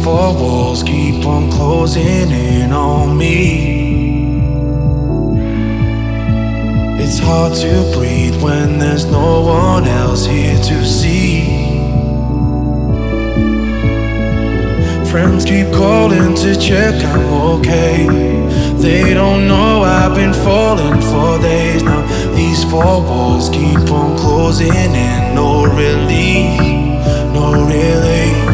four walls keep on closing in on me. It's hard to breathe when there's no one else here to see. Friends keep calling to check I'm okay. They don't know I've been falling for days now. These four walls keep on closing in. No relief, no relief.